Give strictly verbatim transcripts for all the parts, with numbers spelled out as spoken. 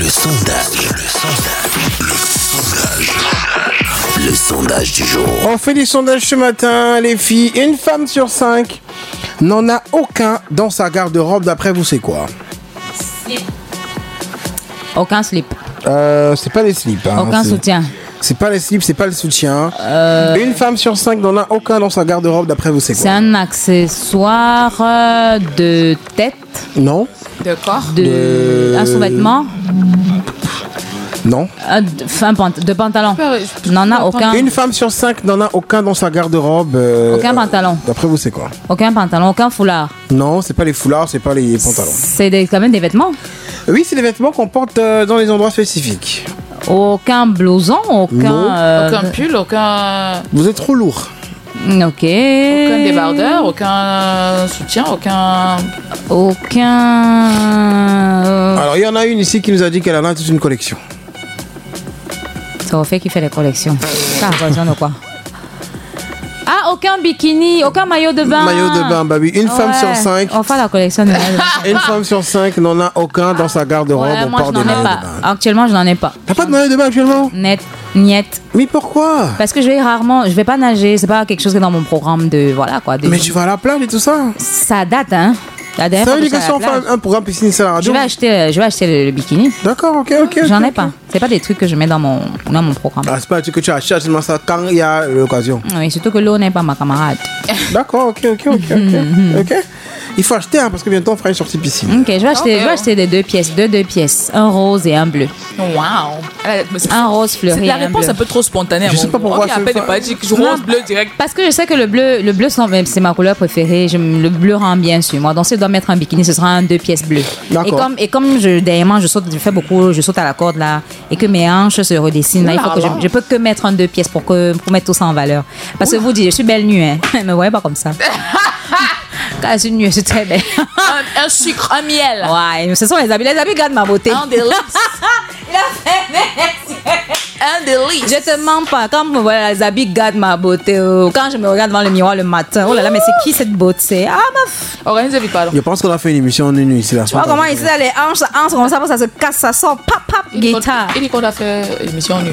sondage. Le sondage. Le sondage. Le sondage du jour. On fait des sondages ce matin, les filles. Une femme sur cinq n'en a aucun dans sa garde-robe. D'après vous, c'est quoi? Slip. Aucun slip. Euh, c'est pas les slips. Hein, aucun c'est... soutien. C'est pas les slips, c'est pas le soutien. Euh... Une femme sur cinq n'en a aucun dans sa garde-robe. D'après vous, c'est quoi? C'est un accessoire de tête. Non. De corps. De... de... Un sous-vêtement. Non. Un, un pant... De pantalon. N'en a aucun. Une femme sur cinq n'en a aucun dans sa garde-robe. Euh... Aucun pantalon. D'après vous, c'est quoi? Aucun pantalon, aucun foulard. Non, c'est pas les foulards, c'est pas les pantalons. C'est des, quand même des vêtements. Oui, c'est des vêtements qu'on porte euh, dans les endroits spécifiques. Aucun blouson, aucun... Euh, aucun pull, aucun... Vous êtes trop lourd. Ok. Aucun débardeur, aucun soutien, aucun... Aucun... Alors, il y en a une ici qui nous a dit qu'elle en a toute une collection. C'est au fait qu'il fait les collections. Ça a besoin de quoi? Ah, aucun bikini, aucun maillot de bain. Maillot de bain, bah oui. Une ouais. femme sur cinq. On fait la collection de maillots de bain. Une femme sur cinq n'en a aucun dans sa garde-robe. Ouais, on moi, porte je n'en ai pas. Actuellement, je n'en ai pas. T'as pas de maillot de bain actuellement? Net, niet. Mais pourquoi? Parce que je vais rarement, je vais pas nager. C'est pas quelque chose qui est dans mon programme de, voilà quoi. De... Mais tu vas à la plage et tout ça? Ça date, hein. Ça veut dire que si on fait un programme piscine sur la radio? Je vais acheter, je vais acheter le, le bikini. D'accord, ok, ok. J'en okay, ai okay. pas. C'est pas des trucs que je mets dans mon, dans mon programme. Ah, c'est pas un truc que tu achètes seulement ça quand il y a l'occasion. Oui, surtout que l'eau n'est pas ma camarade. D'accord, ok, ok, ok, ok. ok. Il faut acheter, hein, parce que bientôt on fera une sortie piscine. Ok, je vais acheter, okay. je vais acheter des deux pièces, deux deux pièces, un rose et un bleu. Wow. Un rose fleuri. C'est la réponse un peu trop spontanée. Je sais pas pourquoi. Okay, après, pas dit que je rose, bleu direct. Parce que je sais que le bleu, le bleu c'est ma couleur préférée. Je, le bleu rend bien sur moi. Donc si je dois mettre un bikini, ce sera un deux pièces bleu. Et comme et comme je dernièrement je saute, je fais beaucoup, je saute à la corde là, et que mes hanches se redessinent là, il faut que je, je peux que mettre un deux pièces pour que pour mettre tout ça en valeur. Parce que vous dites, je suis belle nue, hein. Mais voyez pas comme ça. Quand je suis nue, je suis très belle. un, un sucre, un miel. Ouais, ce sont les habits. Les habits gardent ma beauté. Un délice. Il a fait merci. Un délice. Je te mens pas. Quand vous voyez les habits gardent ma beauté. Quand je me regarde devant le miroir le matin, oh là là, mais c'est qui cette beauté? Ah, meuf. Organisez vite, pardon. Je pense qu'on a fait une émission en une nuit ici. Tu vois comment ici, les hanches, ça hanche comme ça, ça se casse, ça sort, pap, pap, guitare. Il dit qu'on a fait une émission en nuit.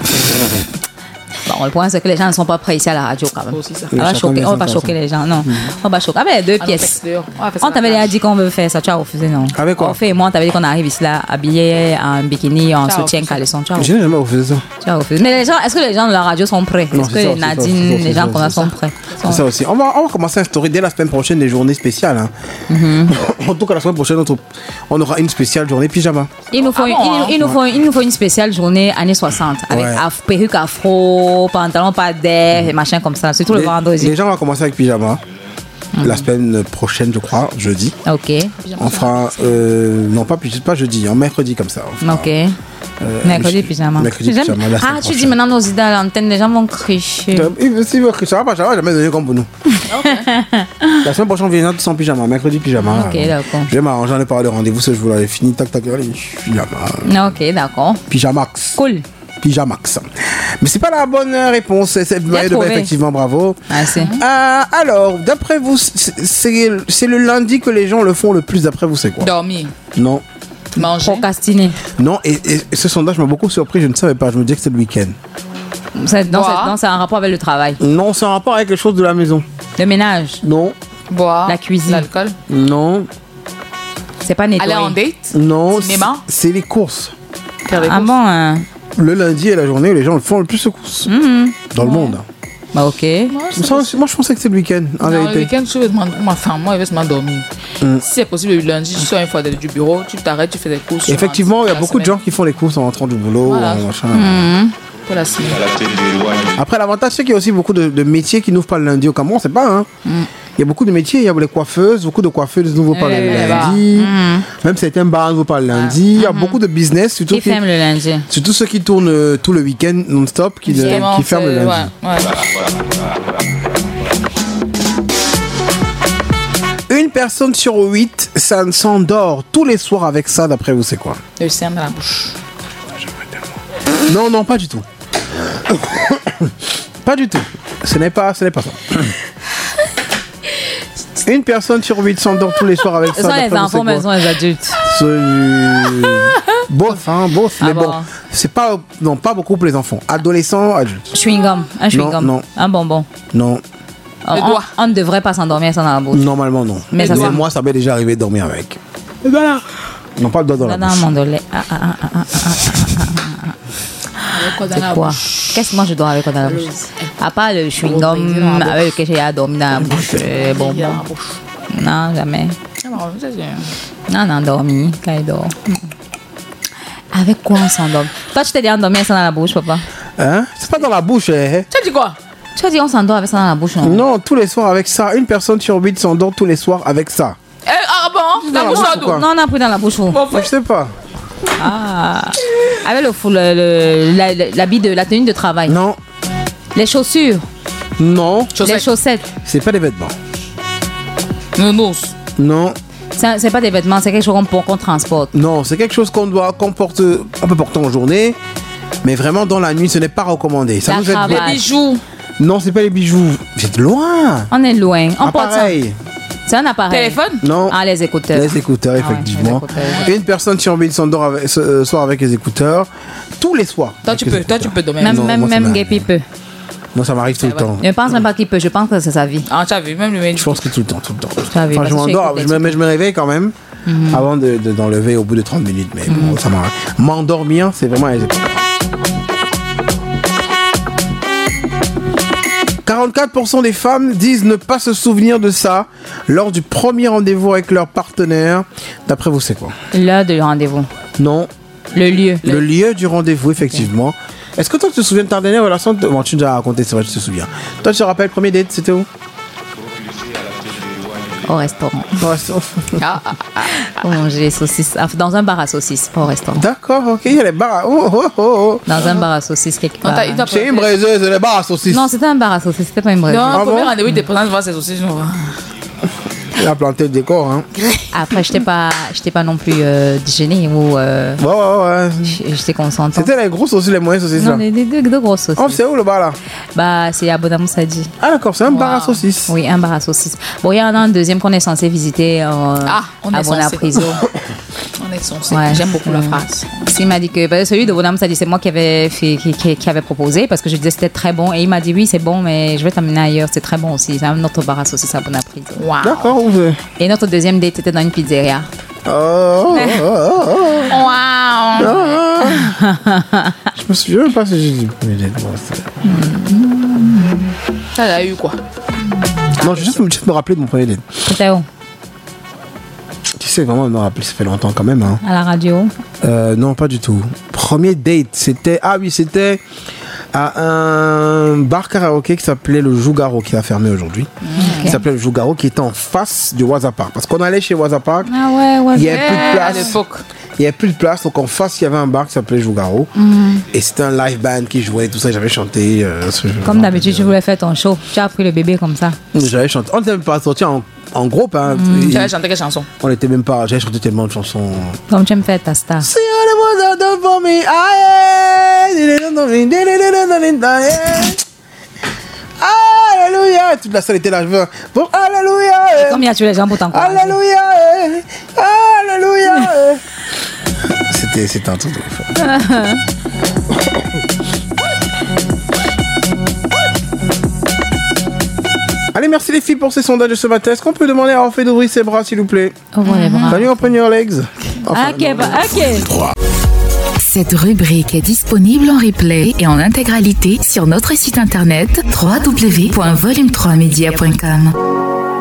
Bon, le point, c'est que les gens ne sont pas prêts ici à la radio quand même. Aussi, ça. On va choquer, on va pas choquer les gens, non. Mm-hmm. On va choquer. Avec deux pièces. On t'avait déjà dit qu'on veut faire ça, tu as refusé, non? Avec quoi? On fait et moi, on t'avait dit qu'on arrive ici là, habillé en bikini, en soutien, caleçon. Je n'ai jamais refusé ça. Tu as refusé. Mais les gens, est-ce que les gens de la radio sont prêts? Non, est-ce que ça, Nadine, ça, les gens qu'on a ça, sont prêts? C'est ça aussi. On va, on va commencer à instaurer dès la semaine prochaine des journées spéciales. Hein. Mm-hmm. En tout cas, la semaine prochaine, on aura une spéciale journée pyjama. Il nous faut, ah une, bon, il, hein? il, nous faut, il nous faut une spéciale journée années soixante avec Ouais. af, perruque afro, pantalon pas d'air et machin comme ça. Surtout le Les, vendredi. les gens vont commencer avec pyjama. Mm-hmm. La semaine prochaine, je crois, jeudi. Ok. On fera. Euh, non, pas, pas jeudi, hein, mercredi comme ça. Fera, ok. Euh, mercredi pyjama. Mercredi pyjama. La ah, tu prochaine. dis maintenant nos idées à l'antenne, les gens vont cricher. Si vous ça va pas, ça va jamais donner comme pour nous. Okay. La semaine prochaine, on vient tous en pyjama, mercredi pyjama. Ok, d'accord. Je vais m'arranger, j'en ai parlé de rendez-vous ce jour-là. J'ai fini, tac, tac, allez, pyjama. Ok, d'accord. Pyjamax. Cool. Pyjamax. Mais c'est pas la bonne réponse. C'est, c'est de bain, effectivement, bravo. Ah, c'est. Euh, alors, d'après vous, c'est, c'est, c'est le lundi que les gens le font le plus. D'après vous, c'est quoi? Dormir. Non. Manger. Procrastiner. Non, et, et, et ce sondage m'a beaucoup surpris. Je ne savais pas. Je me disais que c'était le week-end. C'est, non, c'est, non, c'est un rapport avec le travail. Non, c'est un rapport avec quelque chose de la maison. Le ménage. Non. Boire. La cuisine. L'alcool. Non. C'est pas nettoyer. Aller en date. Non. Cinéma. C'est, c'est les courses. Faire les ah courses. bon hein. Le lundi est la journée où les gens le font le plus de courses. Mm-hmm. Dans le monde. Bah, ok. Ouais, Ça, moi, je pensais que c'était le week-end, en non, réalité. le week-end, je vais demander, ma femme, moi, je vais seulement dormir. Mm. Si c'est possible, le lundi, je sors une fois du bureau, tu t'arrêtes, tu fais des courses. Effectivement, il y a beaucoup semaine. de gens qui font les courses en rentrant du boulot. Voilà. Ou machin. Mm-hmm. Pour la semaine. Après, l'avantage, c'est qu'il y a aussi beaucoup de, de métiers qui n'ouvrent pas le lundi au Cameroun, c'est pas, hein. Mm. Il y a beaucoup de métiers, il y a les coiffeuses, beaucoup de coiffeuses n'ouvrent pas ouais, le lundi. Mmh. Même certains bars n'ouvrent pas le lundi. Il y a mmh. beaucoup de business, surtout qui, qui ferment le lundi. Surtout ceux qui tournent euh, tout le week-end non-stop, qui, le, qui ferment le lundi. Ouais, ouais. Une personne sur huit, ça s'endort tous les soirs avec ça, d'après vous, c'est quoi? Le sein dans la bouche. Non, non, pas du tout. Pas du tout. Ce n'est pas, ce n'est pas ça. Une personne sur huit s'endort tous les soirs avec ça. Ce sont les enfants, mais ce sont les adultes. Ce... Bof, hein, bof. Ah mais bon. bon, c'est pas, non, pas beaucoup pour les enfants. Adolescents, adultes. Chewing gum, un chewing gum, non. un bonbon. Non, On, Le on- doigt. on ne devrait pas s'endormir sans dans la bouche. normalement non. Mais ça, ça- moi, ça m'est déjà arrivé de dormir avec. Et voilà. Non, pas le doigt dans la Dans un bouche. mandolé. Ah, ah, ah, ah, ah, Avec quoi dans c'est la quoi? bouche? Qu'est-ce que moi je dois avec quoi dans la bouche? À part le chewing Dans gum la bouche. avec lequel j'ai dormi dans la bouche. euh, Dans bonbon. la bouche. Non, jamais. Ah, bon, ça, c'est- Non, non, dormi quand il dort. Avec quoi on s'endort? Toi, tu t'es dit endormir ça dans la bouche, papa? Hein? C'est pas dans la bouche, hein? Tu as dit quoi? Tu as dit on s'endort avec ça dans la bouche, non? Non, tous les soirs avec ça. Une personne sur huit s'endort tous les soirs avec ça. Eh, ah bon? La la bouche bouche à ou dos. quoi? Non, on a pris dans la bouche. Où? Bon, Moi, je sais pas. Ah. Avec le fou, le, le- la- la- l'habit de la tenue de travail. Non, Les chaussures, non, les Chaussettes. chaussettes. c'est pas des vêtements. Nounours. Non, C'est c'est pas des vêtements, c'est quelque chose qu'on pour- qu'on transporte. non, c'est quelque chose qu'on doit, qu'on porte, on peut porter en journée, mais vraiment dans la nuit, ce n'est pas recommandé. Ça La nous aide cravate. bien. Les bijoux. Non, c'est pas les bijoux. Vous êtes loin. On est loin. On porte ça. Appareil. C'est un appareil. Téléphone? Non. Ah, les écouteurs. Les écouteurs, Ah ouais, effectivement. les écouteurs. Une personne sur huit s'endort avec, ce euh, soir avec les écouteurs. Tous les soirs. Toi, avec tu les peux, toi, écouteurs. tu peux dormir. Même, Non, même, moi, ça même m'arrive. Guépy peut. Moi, ça m'arrive tout le Ça va. temps. Je ne pense même pas qu'il peut. Je pense que c'est sa vie. Ah, tu as vu, même le mec. Je pense que tout le temps, tout le temps. Ça va, Enfin, parce je que m'endors, j'écoute je me, les mais je me réveille quand même avant de, de- d'enlever au bout de trente minutes. Mais bon, ça m'arrive. M'endormir, c'est vraiment les écouteurs. quarante-quatre pour cent des femmes disent ne pas se souvenir de ça lors du premier rendez-vous avec leur partenaire. D'après vous, c'est quoi? L'heure de rendez-vous. Non, Le lieu. le lieu du rendez-vous, effectivement. Est-ce que toi, tu te souviens de ta dernière relation? Bon, tu nous as raconté, c'est vrai, tu te souviens. Toi, tu te rappelles, premier date, c'était où? Au restaurant. Au restaurant. Ah, ah, ah. Pour manger les saucisses. Ah, dans un bar à saucisses. Au restaurant. D'accord, ok, il y a les bars. à- Oh, oh, oh, oh. Dans un bar à saucisses quelque Non, part. t'as- il t'a- C'est une braiseuse, les bars à saucisses. Non, c'était un bar à saucisses. C'était pas une braiseuse. Non, Ah premier bon? rendez-vous, il était présent de voir ses saucisses. non. Il a planté le décor, hein. Après, je n'étais pas, j'étais pas non plus euh, déjeuner ou euh, Ouais, ouais, ouais. j'étais concentrée. C'était les grosses saucisses, les moyennes saucisses, Non, là. des, des, des- de grosses saucisses. Oh, c'est où le bar, là? Bah, c'est à Bonamoussadi. Ah, d'accord, c'est un bar à Wow. saucisses. Oui, un bar à saucisses. Bon, il y en a un deuxième qu'on est censé visiter euh, Ah, on à est censé. Bonapriso. On est censé. Ouais. J'aime beaucoup la Mm. phrase. Il m'a dit que bah, celui de Bonamoussadi, c'est moi qui avait, fait, qui, qui, qui avait proposé parce que je disais que c'était très bon. Et il m'a dit oui, c'est bon, mais je vais t'amener ailleurs. C'est très bon aussi. C'est un autre bar à saucisses à Bonapriso. Wow. D'accord, où c'est? Et notre deuxième date était dans une pizzeria. Oh, oh, oh, oh, oh. Wow. Ah. Je me souviens même pas si j'ai dit. premier date, moi, c'est- Ça a eu quoi? Non, je vais juste, juste me rappeler de mon premier date. C'était où? Tu sais, vraiment me rappeler, ça fait longtemps quand même, hein. À la radio. Euh, non, pas du tout. Premier date, c'était. Ah oui, c'était à un bar karaoké qui s'appelait le Jougaro, qui a fermé aujourd'hui. Qui s'appelait le Jougaro, qui était en face du Waza Park. Parce qu'on allait chez Waza Park, Ah ouais, ouais. il n'y avait plus de À place. l'époque. Il n'y avait plus de place, donc en face, il y avait un bar qui s'appelait Jougaro. Et c'était un live band qui jouait, tout ça. J'avais chanté. euh, ce- Comme d'habitude, tu voulais faire ton show. Tu as pris le bébé comme ça. J'avais chanté. On n'était même pas sorti en, en groupe. Hein. Tu avais chanté quelle chanson? On était même pas. J'avais chanté tellement de chansons. Comme tu aimes faire ta star. See all the ones out for me, aïe, alléluia. Toute la salle était là, je veux. Bon, alléluia. Comme il y a tué les gens pour t'encourager. Alléluia. Alléluia. C'était, c'était un truc de ouf. Allez, merci les filles pour ces sondages de ce matin. Est-ce qu'on peut demander à Orphée d'ouvrir ses bras, s'il vous plaît? Ouvre les bras. Can you open your legs? Enfin, Ok, bah, ok. Cette rubrique est disponible en replay et en intégralité sur notre site internet w w w point volume trois media point com.